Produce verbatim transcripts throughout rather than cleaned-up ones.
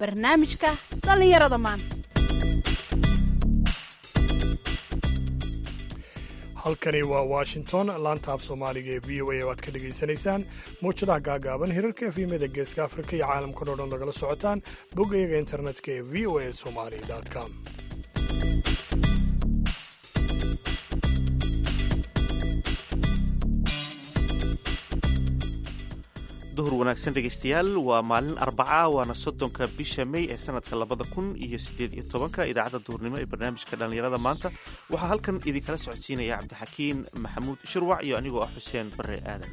barnaamijka dhallinyarada maanta. halkani waa washington, laanta af soomaaliga ee v o a oo aad ka dhegaysanaysaan mawjadaha gaagaaban hirarka efimada geeska afrika iyo caalamka o dhan lagala socotaan boggayaga internetka ee v o a somali com. duhur wanaagsan dhegaystayaal, waa maalin arbaca, waana soddonka bisha may ee sanadka labada kun iyo siddeed iyo tobanka. idaacadda duhurnimo ee barnaamijka dhallinyarada maanta waxaa halkan idinkala socodsiinaya cabdixakiin maxamuud shirwac iyo anigoo ah xuseen barre aadan.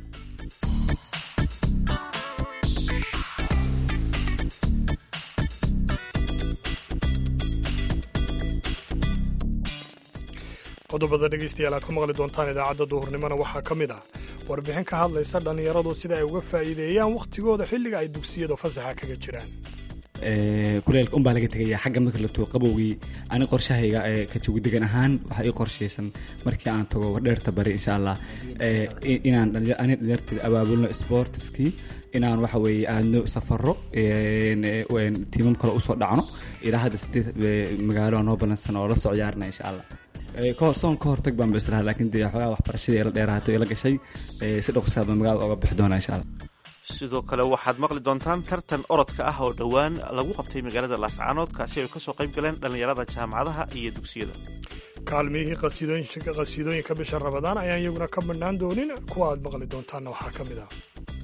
qodobada dhegaystayaal aad ku maqli doontaan idaacadda duhurnimona waxaa ka mid ah warbixin ka hadlaysa dhallinyaradu sida ay uga faa'iideeyaan wakhtigooda xilliga ay dugsiyada fasaxa kaga jiraan. kuleelka unbaa laga tegaya xagga marka la tuo qabowgii. ani qorshahayga ka joog degan ahaan waxaa ii qorshaysan markii aan tago wardheerta bari insha allah inaan ani dhalinyarteeda abaabulno sportiskii, inaan waxa weeye aadno safaro tiimam kale usoo dhacno ilaa hadda sideed magaalo noo balansan oo la soo ciyaarna insha allah. soon ka hortag baan bislaha, laakiin dee xoogaa waxbarashadii ila dheeraato ila gashay si dhaqsaaba magaalada oga bixi doona insha allah. sidoo kale waxaad maqli doontaan tartan orodka ah oo dhowaan lagu qabtay magaalada laascaanood, kaasi ay ka soo qayb galeen dhallinyarada jaamacadaha iyo dugsiyada. kaalmihii qasiidooyinka bisha rabadaan ayaan iyaguna ka badhnaan doonin. kuwa aad maqli doontaanna waxaa ka mid ah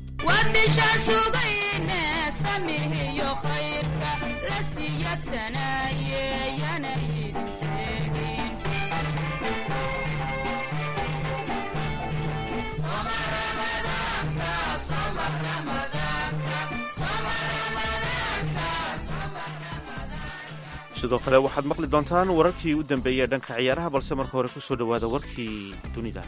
sidoo kale waxaad maqli doontaan wararkii u dambeeyey ee dhanka ciyaaraha, balse marka hore ku soo dhowaada warkii dunida.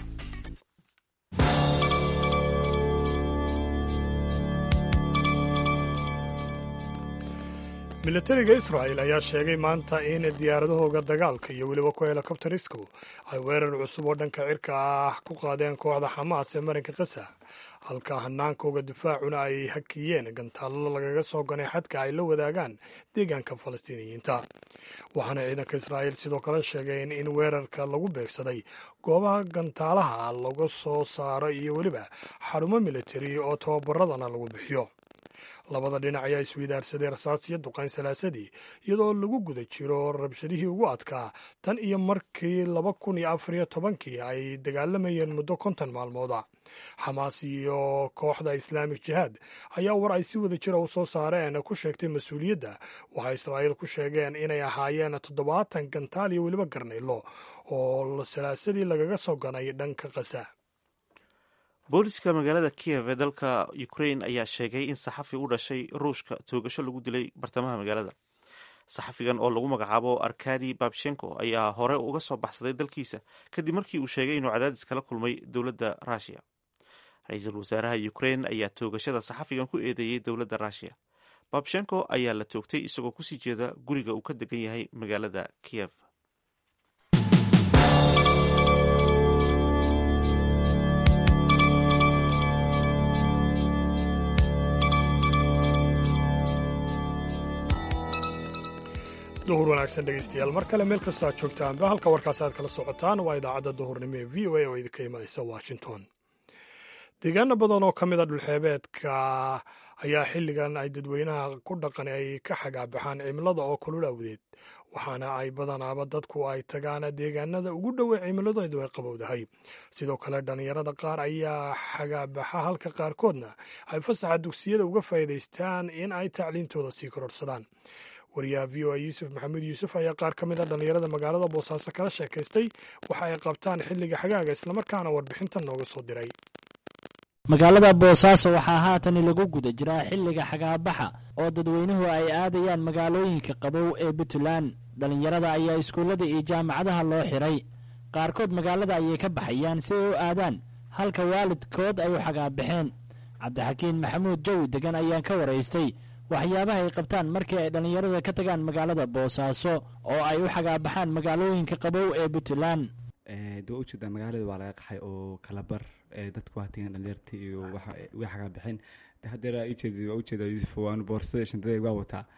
milatariga israa'il ayaa sheegay maanta in diyaaradahooga dagaalka iyo weliba ku helikobtarisku ay weerar cusub oo dhanka cirka ah ku qaadeen kooxda xamaas ee marinka qasa, halka hanaankooga difaacuna ay hakiyeen gantaallo lagaga soo ganay xadka ay la wadaagaan deegaanka falastiiniyiinta. waxaana ciidanka israa'iil sidoo kale sheegeen in weerarka lagu beegsaday goobaha gantaalaha laga soo saaro iyo weliba xarumo militari oo tababaradana lagu bixiyo. labada dhinac ayaa isweydaarsaday rasaasiyo duqayn salaasadii iyadoo lagu guda jiro rabshadihii ugu adkaa tan iyo markii laba kun iyo afar iyo tobankii ay dagaalamayeen muddo konton maalmooda. xamaas iyo kooxda islaamik jihaad ayaa war ay si wada jira u soo saareen ku sheegtay mas-uuliyadda. waxay israa'iil ku sheegeen inay ahaayeen toddobaatan gantaal iyo weliba garnaylo oo salaasadii lagaga soo ganay dhanka qasa. booliska magaalada kiev ee dalka ukraine ayaa sheegay in saxafi u dhashay ruushka toogasho lagu dilay bartamaha magaalada. saxafigan oo lagu magacaabo arkadi babshenko ayaa hore uga soo baxsaday dalkiisa kadib markii uu sheegay inuu cadaadis kala kulmay dowladda ruushiya. ra-iisul wasaaraha ukraine ayaa toogashada saxafigan ku eedeeyey dowladda ruushiya. babshenko ayaa la toogtay isagoo kusii jeeda guriga uu ka degan yahay magaalada kiev. duhur wanaagsan dhegaystayaal, mar kale meel kastoo aad joogtaanba halka warkaasi aad kala socotaan waa idaacadda duhurnimo ee v o a oo idinka imanaysa washington. deegaano badan oo ka mid a dhulxeebeedka ayaa xilligan ay dadweynaha ku dhaqan ay ka xagaabaxaan cimilada oo kulul awdeed, waxaana ay badanaaba dadku ay tagaan deegaanada ugu dhowey cimiladeedu ay qabowdahay. sidoo kale dhallinyarada qaar ayaa xagaabaxa, halka qaarkoodna ay fasaxa dugsiyada uga faa'iidaystaan in ay tacliintooda sii kororsadaan. wariyaha v o a yuusuf maxamuud yuusuf ayaa qaar ka mid a dhallinyarada magaalada boosaaso kala sheekaystay waxa ay qabtaan xilliga xagaaga, islamarkaana warbixintan nooga soo diray. magaalada boosaaso waxaa haatan lagu guda jiraa xilliga xagaabaxa oo dadweynuhu ay aadayaan magaalooyinka qabow ee puntland. dhallinyarada ayaa iskuullada iyo jaamacadaha loo xiray, qaarkood magaalada ayay ka baxayaan si ay u aadaan, halka waalidkood ay u xagaabaxeen. cabdixakiin maxamuud jawi degan ayaan ka waraystay waxyaabaha ay qabtaan markii ay dhallinyarada ka tagaan magaalada boosaaso oo ay u xagaabaxaan magaalooyinka qabow ee puntland. dee waa ujeedaa magaalada waa laga qaxay oo kala bar dadku waa tagan dhalinyarta iyo way xagaabaxeen. hadeer waa ujeeda yuusuf waan boorsada shantada waa wataa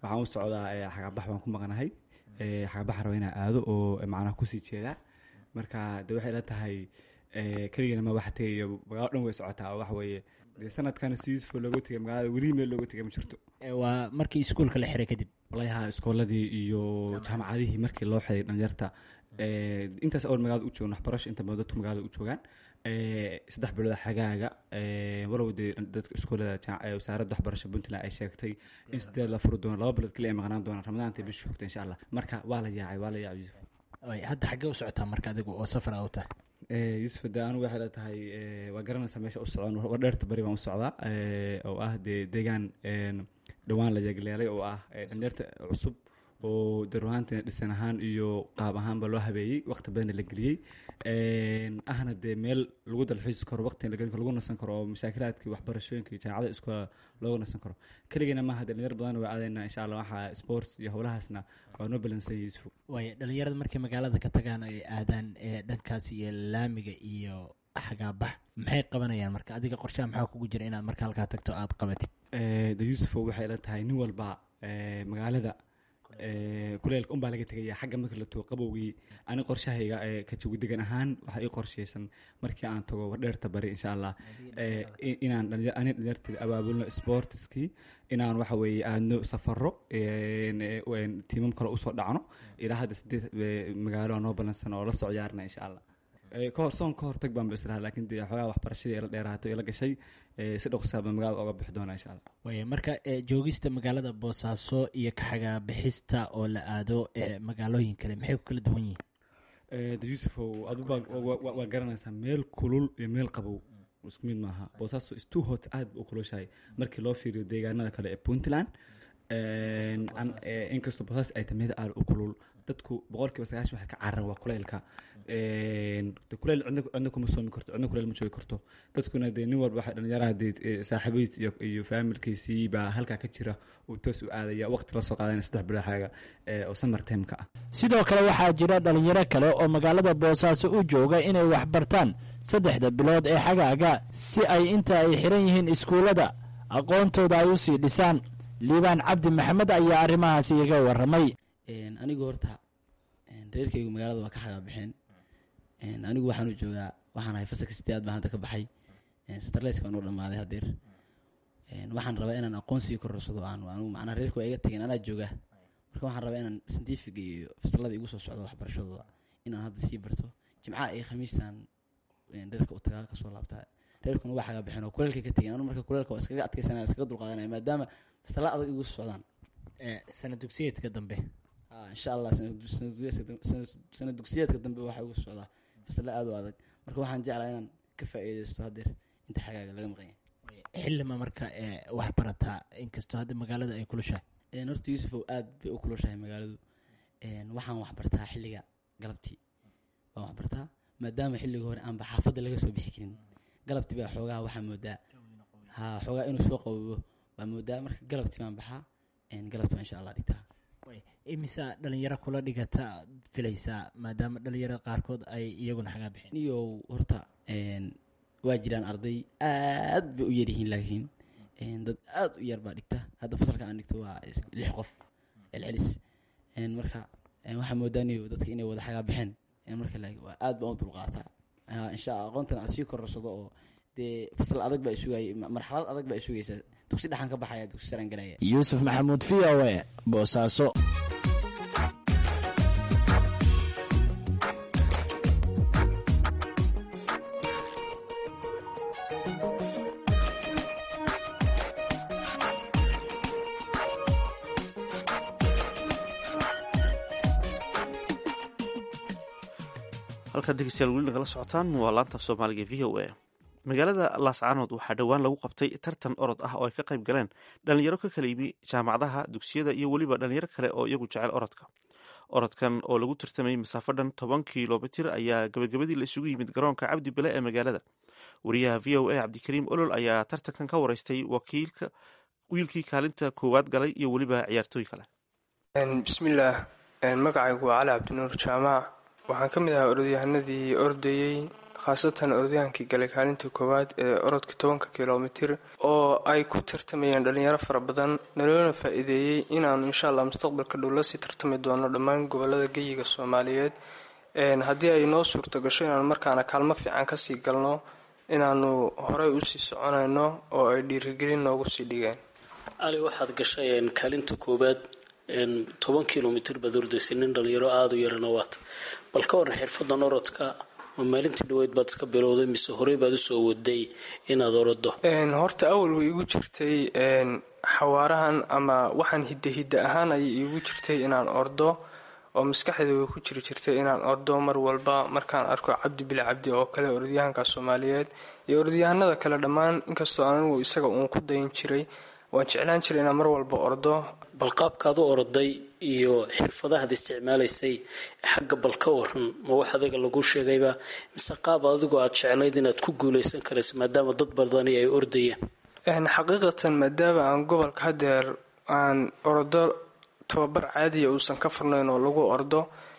waxaan u socdaa xagabax baan ku maqnahay xagabax raba inaa aado oo macnaha kusii jeedaa marka de waxay ila tahay keligana ma wax tegayo magaalo dhan way socotaa oo waxa weeye dee sanadkan si Yuusuf looga tegay magaalada weli meel looga tegay ma jirto waa markii iskuulka la xiray kadib walahi iskooladii iyo jaamacadihii markii loo xiray dhalinyarta intaas oo magaalada u joogan waxbarasho inta badan dadku magaalada u joogaan saddex bilood xagaaga walow dee dadka iskoolada wasaaradda waxbarasho Puntland ay sheegtay in sideed la furo doono laba bilood kaliya ay maqnaan doonaan ramadaanta bisha xigta insha Allah marka waa la yaacay waa la yaacay Yuusuf way hadda xagee u socotaa marka adigu oo safar ah u tahay ee Yuusuf daan waxay la tahay waa garanaysaa meesha u socon war dheerta bari baan u socdaa oo ah de deegaan dhawaan la yagleelay oo ah dhalinyarta cusub oo darwaantina dhisan ahaan iyo qaab ahaanba loo habeeyey waqti badan la geliyey ahna dee meel lagu dalxiis karo waqti lagu nasan karo oo mashaakiraadkii waxbarashooyinka iyo jaamacada iskoola loogu nasan karo keligana maaha dhalinyar badan waa aadaynaa insha Allah waxaa sports iyo howlahaasna waa noo balansay Yuusuf way dhalinyarada markay magaalada ka tagaan ay aadaan ee dhankaas iyo laamiga iyo xagaabax maxay qabanayaan marka adiga qorshaha maxaa kugu jira inaad marka halkaa tagto aad qabatid ee Yuusuf waxay la tahay nin walba magaalada kuleelka un baa laga tegaya xagga marka la tago qabowgii ani qorshahayga ka jawi degan ahaan waxa ii qorsheysan markii aan tago wardheerta bari insha Allah inaan ani dhalinyartada abaabulno sportski inaan waxa weeye aadno safaro tiimam kale usoo dhacno ilaa hadda sideed magaalo noo balansan oo la soo ciyaarna insha Allah ka hor soon ka hor tag baan bislaha laakiin dee xogaa waxbarashadii la dheeraato ila gashay si dhaqsaaba magaalada uga bixi doona insha Allah way marka joogista magaalada Boosaaso iyo ka xaga bixista oo la aado magaalooyin kale maxay ku kala duwan yihiin ee Yuusuf aduba waa garanaysaa meel kulul iyo meel qabow isku mid maaha Boosaaso is too hot aad u kulushahay markii loo fiiriyo deegaanada kale ee Puntland ee inkastoo Boosaaso ay tahay aad u kulul dadku boqolkiiba sagaashan waxa ka carran waa kuleelka een kuleel cidna kuma soo mi karto cidna kuleel ma joogi karto dadkuna de nin walba waxa dhalinyaraha saaxiibiis iyo iyo familkiisii baa halka ka jira oo toos u aadaya waqti la soo qaadanaya saddex bilood xaga oo summer time ka ah sidoo kale waxaa jira dhalinyaro kale oo magaalada Boosaaso u jooga inay wax bartaan saddexda bilood ee xagaaga si ay inta ay xiran yihiin iskuulada aqoontooda ay u sii dhisaan Liibaan Cabdi Maxamed ayaa arrimahaas iyaga waramay een anigu horta een reerkaygu magaalada waa ka xagaa bixeen een anigu waxaan u joogaa waxaan ahay fasalka sideed baan hadda ka baxay een Starleyska aan u dhamaaday hadeer een waxaan rabaa inaan aqoonsi ku korsado aan anigu macna reerku ay iga tageen anaa jooga marka waxaan rabaa inaan scientific iyo fasalada igu soo socdo waxbarashadooda inaan hadda sii barto jimcaha iyo khamiistan een reerka u tagaa ka soo laabtaa reerkuna waa xagaa bixeen oo kuleelka ka tageen anigu marka kuleelka waa iskaga adkaysanaya iskaga dulqaadanaya maadaama fasalada adag igu soo socdaan ee sanad dugsiyeedka dambe إن شاء الله سنة دكسيات كدنب واحد وصعدا فصل لا أدو هذا مركو واحد جعل أنا كفاية استهدر أنت حاجة لقى مغني حل ما مركا وحبرتها إنك استهدر مقالة أي كل شيء نورت يوسف وآد بأكل شيء مقالة وحن وحبرتها حلقة قلبتي وحبرتها ما دام حلقة هو أنا بحافظ اللي جسوا بيحكين قلبتي بقى حوجها وحن مدا ها حوجها إنه سوق ومدا مرك قلبتي ما بحا إن قلبتي إن شاء الله ديتها imisa dhalinyaro kula dhigata filaysaa maadaama dhalinyarada qaarkood ay iyaguna xagaa bixin iyo horta een waa jiraan arday aad bay u yar yihiin laakiin een dad aad u yar baa dhigta hadda fasalka aan dhigto waa lix qof celcelis een marka een waxa moodanayo dadka inay wada xagaa bixin een marka laakiin waa aad baan u dulqaataa insha Allah aqoontan aan sii korsado oo de fasal adag baa isugay marxalad adag baa isugaysa dugsi dhaxan ka baxaya dugsi saran galaya Yuusuf Maxamuud V O A Boosaaso halkaad dhegeystayaal weli nagala socotaan waa laanta soomaaliga v o a magaalada laascaanood waxaa dhowaan lagu qabtay tartan orod ah oo ay ka qayb galeen dhalinyaro ka kala yimi jaamacadaha dugsiyada iyo weliba dhalinyaro kale oo iyagu jecel orodka orodkan oo lagu tartamayay masaafo dhan toban kilomitir ayaa gabagabadii la isugu yimid garoonka cabdi bile ee magaalada wariyaha v o a cabdikariim olol ayaa tartankan ka wareystay wakiilka wiilkii kaalinta koowaad galay iyo weliba ciyaartooy kale bismillaah magacaygu waa cali cabdinuur jaamac waxaan ka mid ahaa orodyahanadii ordayey khaasatan orodyahankii galay kaalinta koowaad ee orodka tobanka kilomitir oo ay ku tartamayeen dhalinyaro fara badan naloona faa-iideeyey inaanu insha allah mustaqbalka dhow lasii tartami doono dhammaan gobolada geyiga soomaaliyeed haddii ay noo suurto gasho inaanu markaana kaalmo fiican kasii galno inaanu horey usii soconayno oo ay dhiirigelin noogu sii dhigeen. cali waxaad gashay kaalinta koowaad toban kilomitr baad ordaysay nin dhalinyaro aada u yarana waata bal ka waran xirfadan orodka ma maalintii dhaweyd baad iska bilowday mise horey baad usoo waday inaad orodo? horta awal way igu jirtay xawaarahan ama waxaan hidda hidda ahaan ayay iigu jirtay inaan ordo oo maskaxdeeda way ku jiri jirtay inaan ordo mar walba markaan arko cabdi bil cabdi oo kale orodyahanka soomaaliyeed iyo orodyahanada kale dhammaan inkastoo anigu isaga uun ku dayin jiray waan jeclaan jiray inaan mar walba ordo. bal qaabkaad u orday iyo xirfadahaad isticmaalaysay xagga bal ka waran ma wax adiga lagu sheegayba mise qaab adigu aad jeclayd inaad ku guuleysan karayso maadaama dad badani ay ordayeen? xaqiiqatan maadaama aan gobolka hadeer aan ordo tababar caadiya uusan ka furnayn oo lagu ordo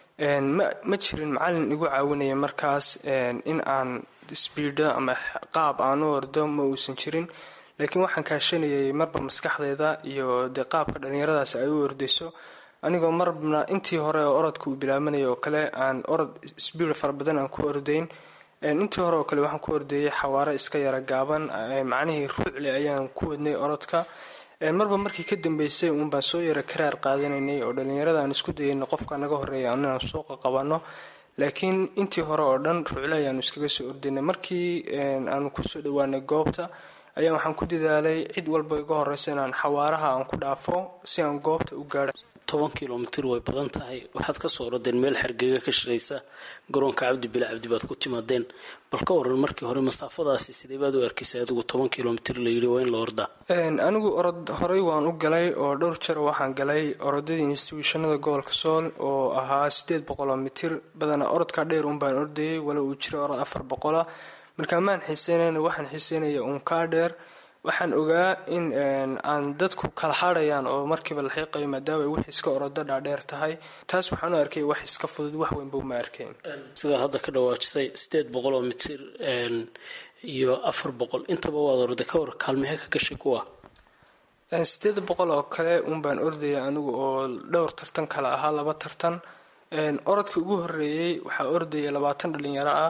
ma jirin macalin igu caawinaya markaas in aan sbiida ama qaab aan u ordo ma uusan jirin, laakiin waxaan kaashanayay marba maskaxdeeda iyo dee qaabka dhalinyaradaas ay u ordayso anigoo marna intii hore oo orodka uu bilaabanaya oo kale aan orod sbiid fara badan aan ku ordayn. intii hore oo kale waxaan ku ordayay xawaaro iska yara gaaban macnihii ruucle ayaan ku wadnay orodka marba markii ka dambeysay uun baan soo yara karaar qaadanaynay oo dhalinyarada aan isku dayayno qofka naga horeeya inaan suuqa qabano, laakiin intii hore oo dhan ruucle ayaanu iskaga soo ordaynay. markii aanu kusoo dhawaanay goobta ayaa waxaan ku dadaalay cid walba iga horeysa inaan xawaaraha aan ku dhaafo si aan goobta u gaadho. toban kilomitr way badan tahay waxaad kasoo orodeen meel xergega ka shiraysa garoonka cabdi bila cabdi baad ku timaadeen bal ka waran markii hore masaafadaasi sidee baad u arkaysay adigu toban kilomitr la yidhi waa in la ordaa? anigu orod horey waan u galay oo dhowr jeer waxaan galay orodadii instituushanada gobolka sool oo ahaa sideed boqoloo mitir badanaa orodkaa dheer un baan ordayay wala uu jiro orod afar boqola markaa maan xiiseynayna waxaan xiiseynaya uun kaa dheer. waxaan ogaa in aan dadku kala hadhayaan oo markiiba la xiiqayo maadaama ay wix iska orodo dhaadheer tahay taas waxaan u arkay wax iska fudud wax weynba uma arkayn. sidaa hadda ka dhawaajisay sideed boqol oo mitir iyo afar boqol intaba waad orday ka war kaalmihee ka gashay kuwa? sideed boqol oo kale un baan ordaya anigu oo dhowr tartan kale ahaa laba tartan. orodkii ugu horeeyey waxaa ordaya labaatan dhalinyaro ah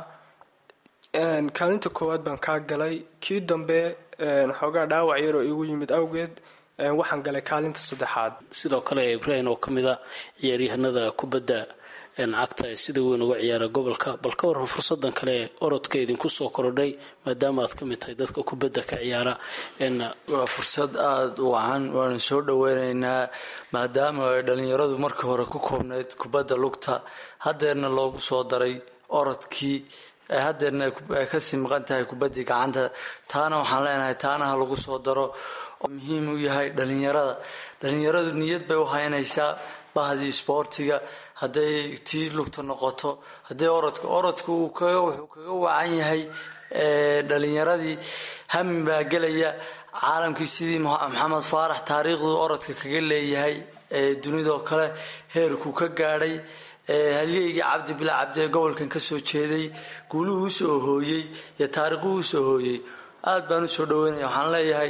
kaalinta koowaad baan kaa galay. kii dambe xoogaa dhaawac yaroo igu yimid awgeed waxaan galay kaalinta saddexaad. sidoo kale ibrahim oo kamid a ciyaaryahanada kubadda cagta ee sida weyn uga ciyaara gobolka bal ka waran fursadan kale ee orodka idinku soo korodhay maadaama aad kamid tahay dadka kubadda ka ciyaara? waa fursad aada u wacan waanu soo dhaweyneynaa maadaama ay dhalinyaradu markii hore ku koobnayd kubadda lugta hadeerna loogu soo daray orodkii hadeerna ay kasii maqan tahay kubaddii gacanta. taana waxaan leenahay taana ha lagu soo daro oo muhiim u yahay dhalinyarada. dhalinyaradu niyad bay u haynaysaa bahdii isboortiga hadday tii lugta noqoto hadday orodka orodka uu kaga wuxuu kaga wacan yahay dhalinyaradii hami baa gelaya caalamkii sidii maxamed faarax taariikhdu orodka kaga leeyahay dunidoo kale heerkuu ka gaadhay halyeygii cabdi bila cabdi ee gobolkan kasoo jeeday guuluhu usoo hooyey iyo taariikhuhu usoo hooyey aad baan usoo dhaweynaya. waxaan leeyahay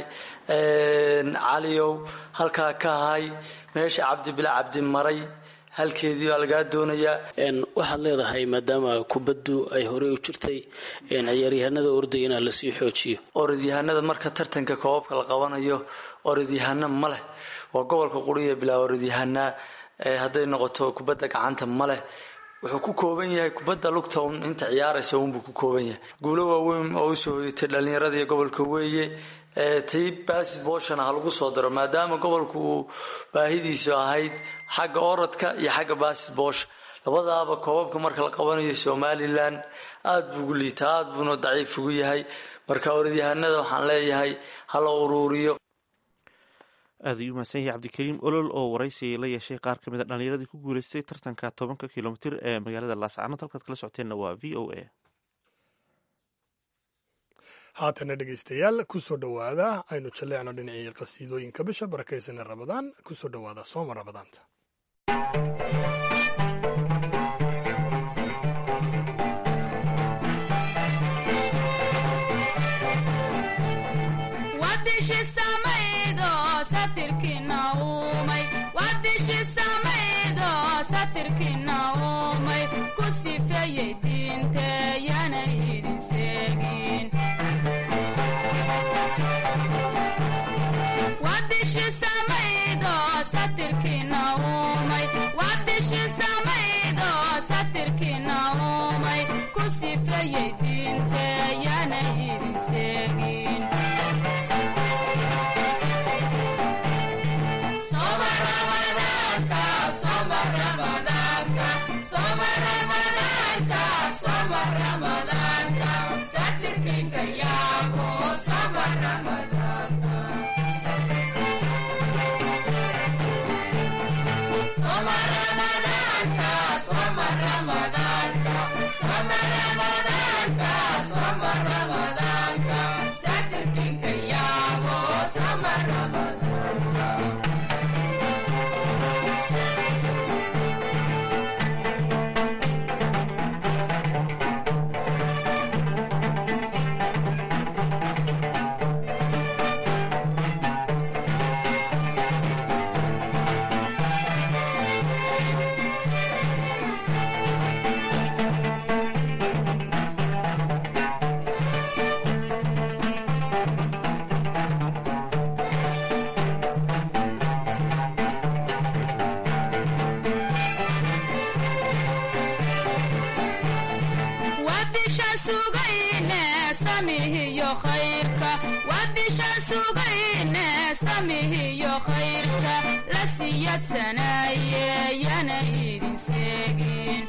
caliyow halkaa ka ahay meesha cabdi bila cabdi maray halkeedii baa lagaa doonayaa. waxaad leedahay maadaama kubaddu ay horey u jirtay ciyaaryahanada ordaya inaa lasii xoojiyo. orodyahanada marka tartanka koobabka la qabanayo orodyahana ma leh waa gobolka quriya bilaa orodyahanaa hadday noqoto kubadda gacanta ma leh wuxuu ku kooban yahay kubadda lugta un inta ciyaaraysa unbuu ku kooban yahay. guulo waaweyn oo usoo hoyatay dhalinyarada iyo gobolka weeye tii basketballshana ha lagu soo daro maadaama gobolku uu baahidiisu ahayd xagga orodka iyo xagga basketballsha labadaaba koobabka marka la qabanayo somalilan aada buu ugu liitaa aada buuna daciif ugu yahay. marka orodyahanada waxaan leeyahay hala uruuriyo. aada ayuu mahadsan yahay cabdikariim olol oo waraysi la yeeshay qaar kamid a dhallinyaradii ku guuleystay tartanka tobanka kilomitir ee magaalada laascaanood halkaad kala socoteenna waa v o a. haatana dhegeystayaal kusoo dhowaada aynu jalleecno dhinacii qasiidooyinka bisha barakaysan ee rabadaan kusoo dhowaada sooma rabadaanta. bishi samaydo satirkina umay waa bishi samaydo satirkina umay ku sifeeyey diinte yana idin seegin waa bishi samaydo satirkina umay waa bishi samaydo satirkina umay ku sifeeyey diinte yana idin seegin soma ramadaanka soma ramadaanka soma ramadaanka soma ramadaanka satirkinka yaabo soma ramadaanka soma ramadaanka soma ramadaanka soma ramadaanka soma ramadaanka satirkinka yaabo soma ramadaanka khayrka la siyadsanaaye yana idin seegin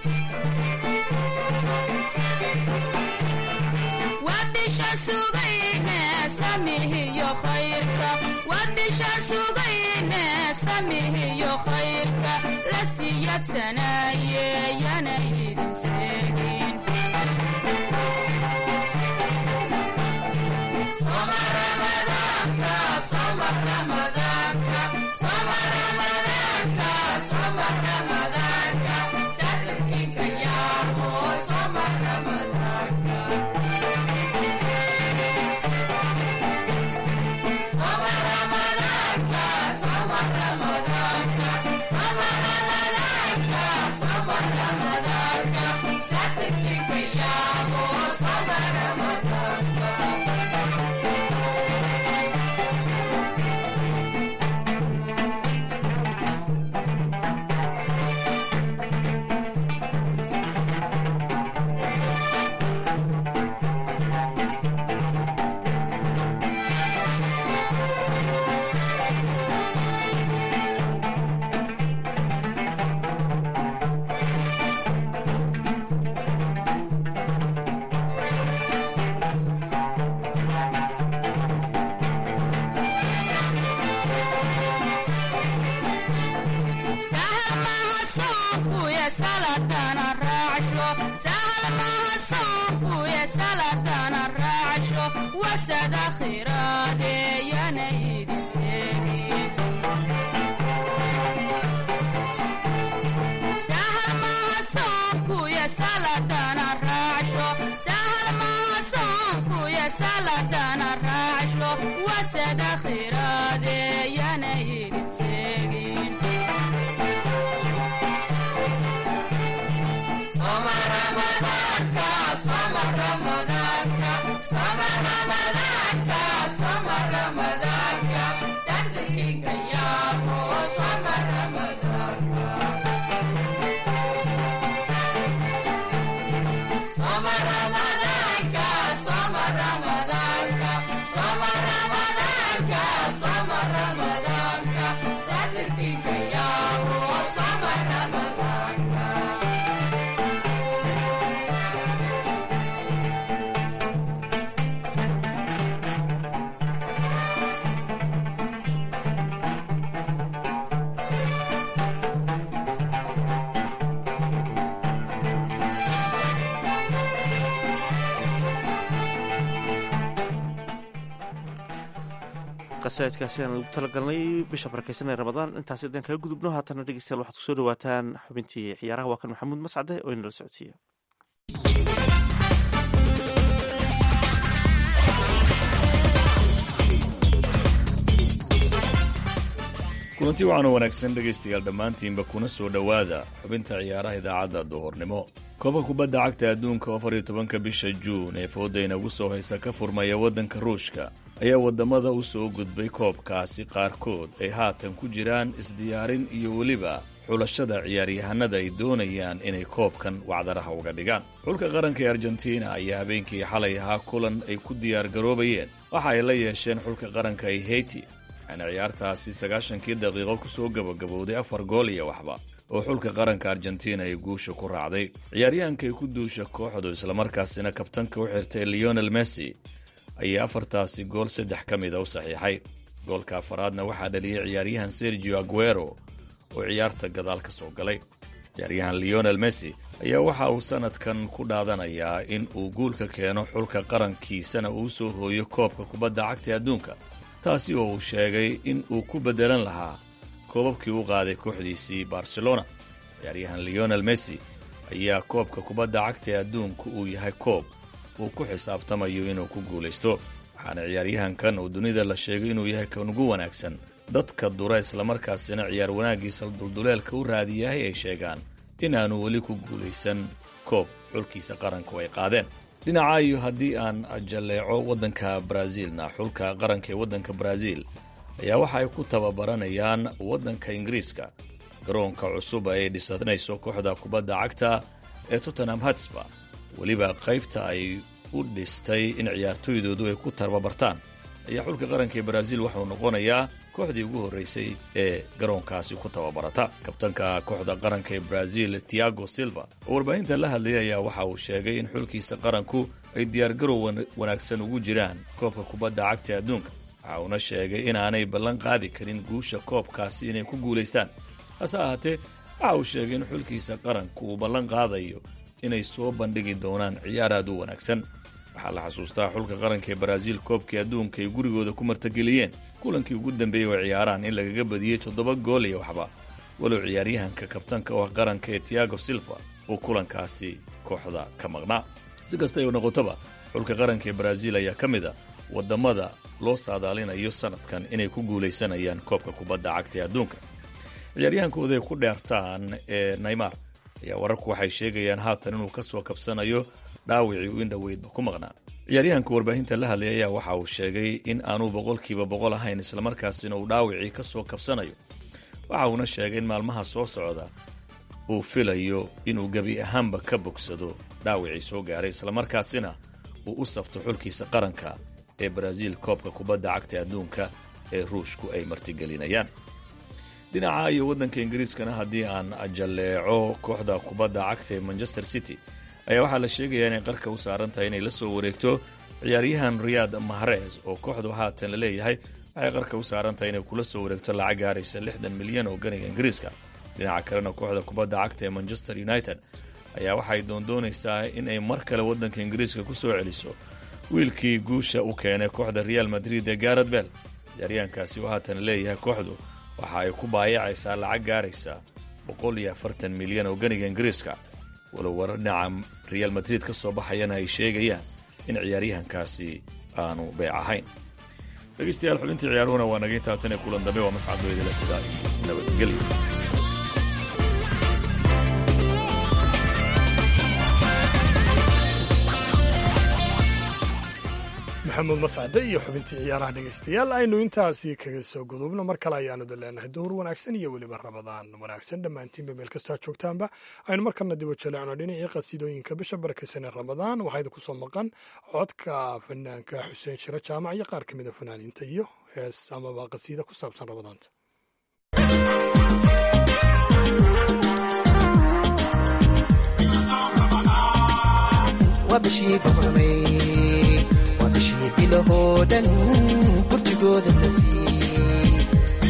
waa bisha sugayne samihiyo khayrka waa bisha sugayne samihiyo khayrka la siyadsanaaye yana idin seegin soma ramadaanka soma ramadaanka soma ramadaanka soma ramadaanka satirkinka yaabo soma ramadaanka soma ramadaanka soma ramadaanka soma ramadaanka soma ramadaanka satirkinka yaabo soma ramadaanka wasada khiraade yana idin seegin sahal maha soonkuya saladana raacsho sahal maha soonkuya saladana raacsho wasada khiraade yana idin seegin soma ramadaanka soma ramadaanka soma ramadaanka soma ramadaanka satirkinka yaabo soma ramadaanka soma ramadaanka soma ramadaanka soma ramadaanka soma ramadaanka satirkinka yaabo soma ramadaanka qasaidkaasi aan ugu talagalnay bisha barakeysan ee ramadaan intaasi haddaan kaga gudubno haatana dhegeystayaal waxaad kusoo dhawaataan xubintii ciyaaraha waa kan maxamuud mascade oo inala socodsiiya kulanti waxaanu wanaagsan dhegaystayaal dhammaantiinba kuna soo dhowaada xubinta ciyaaraha idaacadda duhurnimo. koobka kubadda cagta adduunka afar iyo tobanka bisha juun ee fooda inagu soo haysa ka furmaya waddanka ruushka ayaa waddamada u soo gudbay koobkaasi qaarkood ay haatan ku jiraan isdiyaarin iyo weliba xulashada ciyaaryahanada ay doonayaan inay koobkan wacdaraha uga dhigaan. xulka qaranka ee argentina ayaa habeenkii xalay ahaa kulan ay ku diyaar garoobayeen waxa ay la yeesheen xulka qaranka ee haiti, waxaana ciyaartaasi sagaashankii daqiiqo ku soo gabagabowday afar gool iyo waxba oo xulka qaranka argentina ay guusha ku raacday. ciyaaryahankay ku duusha kooxdu islamarkaasina kabtanka u xirtay leonel messi ayaa afartaasi gool saddex ka mida u saxiixay. goolka afaraadna waxaa dhaliyey ciyaaryahan sergio aguero oo ciyaarta gadaal ka soo galay. ciyaaryahan leonel messi ayaa waxa uu sanadkan ku dhaadanayaa in uu guulka keeno xulka qarankiisana uu soo hooyo koobka kubadda cagta adduunka, taasi oo uu sheegay in uu ku beddelan lahaa koobabkii u qaaday kooxdiisii barcelona. ciyaaryahan leonel messi ayaa koobka kubadda cagta ee adduunku uu yahay koob uu ku xisaabtamayo inuu ku guulaysto, waxaana ciyaaryahankan uu dunida la sheegay inuu yahay kan ugu wanaagsan dadka dura islamarkaasina ciyaar wanaaggiisa dulduleelka u raadiyahay ay sheegaan inaanu weli ku guulaysan koob xulkiisa qaranku ay qaadeen. dhinaca iyo haddii aan jalleeco waddanka brazilna, xulka qaranka ee waddanka brazil ayaa waxa ay ku tababaranayaan waddanka ingiriiska garoonka cusub ay dhisanayso kooxda kubadda cagta ee tottenham hotspur, weliba qaybta ay u dhistay in ciyaartooydoodu ay ku tababartaan ayaa xulka qaranka ee brazil waxauu noqonayaa kooxdii ugu horraysay ee garoonkaasi ku tababarata. kabtanka kooxda qaranka ee brazil tiago silva oo warbaahinta la hadlayay ayaa waxa uu sheegay in xulkiisa qaranku ay diyaargarow wanaagsan ugu jiraan koobka kubadda cagta ee adduunka. waxa uuna sheegay inaanay ballan qaadi karin guusha koobkaasi inay ku guulaystaan, hase ahaatee waxa uu sheegay in xulkiisa qaranku uu ballan qaadayo inay soo bandhigi doonaan ciyaar aad u wanaagsan. waxaa la xasuustaa xulka qaranka ee brazil koobkii adduunka ay gurigooda ku martageliyeen kulankii ugu dambeeyey oo ciyaaraan in lagaga badiyey toddoba gool iyo waxba, walow ciyaaryahanka kabtanka oo qaranka ee tiago silva uu kulankaasi kooxda ka maqnaa. si kasta ay noqotoba xulka qaranka ee brazil ayaa ka mid a waddamada loo saadaalinayo sanadkan inay ku guulaysanayaan koobka kubadda cagta ee adduunka. ciyaaryahankooda ay ku dheertaan ee neymar ayaa wararku waxay sheegayaan haatan inuu ka soo kabsanayo dhaawicii uu indhoweydba ku maqnaa. ciyaaryahanka warbaahinta la hadlay ayaa waxa uu sheegay in aanuu boqolkiiba boqol ahayn islamarkaasina uu dhaawicii ka soo kabsanayo. waxa uuna sheegay in maalmaha soo socda uu filayo inuu gebi ahaanba ka bogsado dhaawicii soo gaaray islamarkaasina uu u safto xulkiisa qaranka ee brazil koobka kubadda cagta adduunka ee ruushku ay martigelinayaan. dhinaca iyo waddanka ingiriiskana haddii aan jalleeco kooxda kubadda cagta ee manchester city ayaa waxaa la sheegayaa inay qarka u saaran tahay inay la soo wareegto ciyaaryahan riyad mahrez oo kooxdu haatan la leeyahay waxay qarka u saaran tahay inay kula soo wareegto lacag gaaraysa lixdan milyan oo ganiga ingiriiska. dhinaca kalena kooxda kubadda cagta ee manchester united ayaa waxay doondoonaysaa inay mar kale waddanka ingiriiska ku soo celiso wiilkii guusha u keenay kooxda real madrid ee gareth bale. ciyaaryahankaasi oo haatan leeyahay kooxdu waxa ay ku baayacaysaa lacag gaaraysa boqol iyo afartan milyan oo ganiga ingiriiska, walow warar dhinaca real madrid ka soo baxayana ay sheegayaan in ciyaaryahankaasi aanu beec ahayn. dhegaystayaal xubintii ciyaaruhuna waa naga intaatan ee kulan dambe waa mascad weydila sidaa iyo nabadgelyo. maxamuud mascade iyo xubintii ciyaaraha dhegaystayaal aynu intaasi kaga soo gudubno. mar kale ayaanu daleenahay duhur wanaagsan iyo weliba rabadaan wanaagsan dhammaantiinba meel kastoo aad joogtaanba. aynu markana dib u jaleecno dhinacii qasiidooyinka bisha barakaysan ee ramadaan. waxaa idinku soo maqan codka fanaanka xuseen shiro jaamac iyo qaar ka mida fanaaniinta iyo hees amaba qasiida ku saabsan ramadaanta. ilahoo dhan burjigooda la siiyey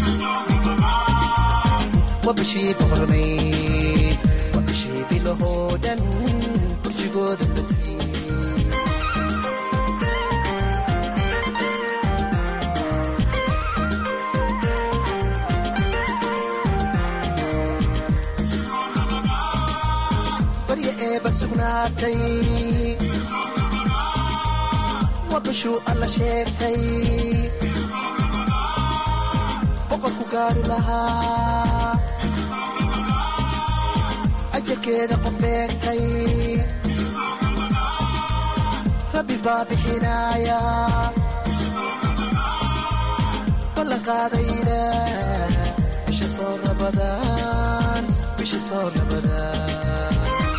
waa bishii boqormay waa bishii ilahoo dhan burjigooda la siiyey barya eeba sugnaatay wabashuu alla sheegtay boqorku gaari lahaa ajarkeeda qof eegtay rabbi baa bixinaaya ballan qaadayna bisha soo rabadaan bisha soo rabadaan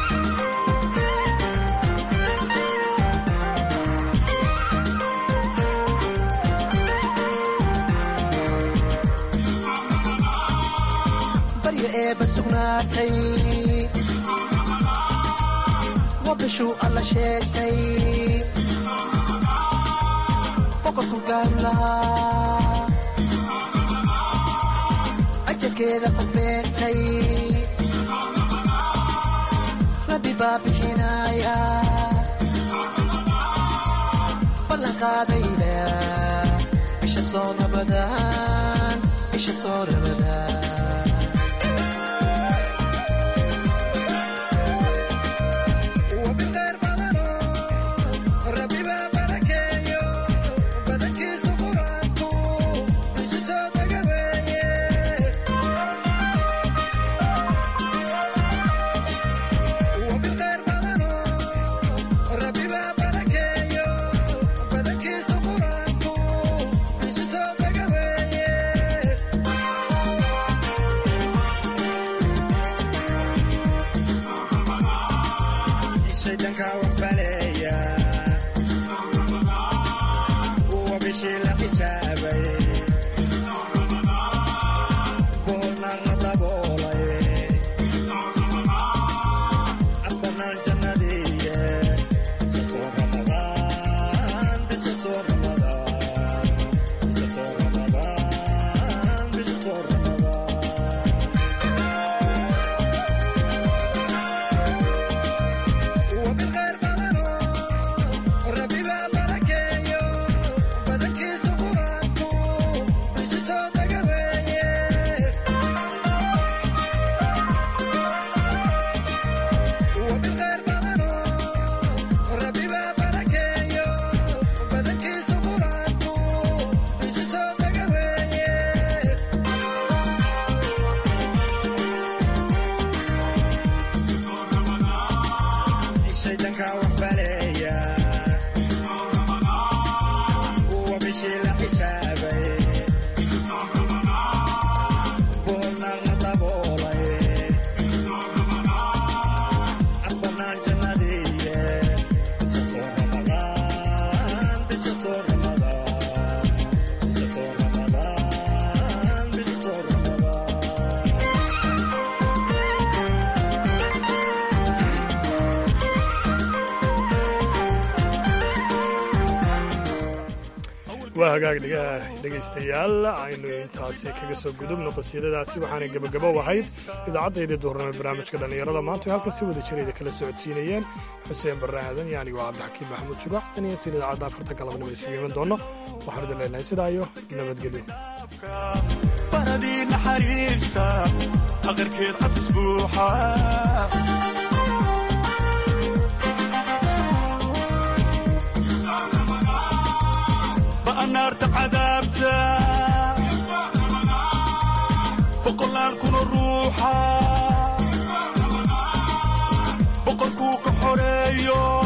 barya eebba sugnaatay waa bishuu alla sheegtay boqorku gaari lahaa ajarkeeda qof eegtay rabbi baa bixinaaya ballan qaadayna bisha soo rabadaan bisha soo rabadaan waa hagaag dhegaystayaal aynu intaasi kaga soo gudubno qasiyadadaasi waxaanay gebagabo ahayd idaacaddaydii duhurnimo barnaamijka dhallinyarada maanta oo halkan si wada jirayda kala socodsiinayeen xuseen barre aadan iyo anigoo cabdixakiim maxamuud jubac tan iyo intiin idaacadda afarta galabnimo isugu iman doonno waxaan idin leenahay sidaa iyo nabadgelyo baradii naxariista aqarkeed cafis buuxa naarta cadaabta boqolaal kuna ruuxa boqorkuu ka xoreeyo